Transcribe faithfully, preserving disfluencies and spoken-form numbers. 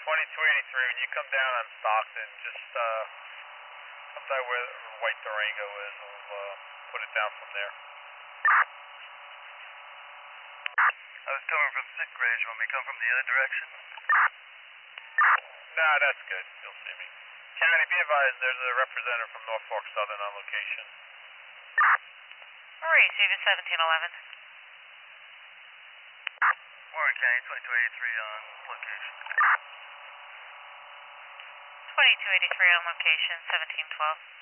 twenty-two eighty-three, when you come down on Stockton, just uh, come down where White Durango is, and we'll uh, put it down from there. I was coming from Sick Ridge. You want me to come from the other direction? Nah, that's good. You'll see me. County, be advised, there's a representative from Norfolk Southern on location. Receive it, seventeen eleven. Warren County, twenty-two eighty-three on location. twenty-two eighty-three on location, seventeen twelve.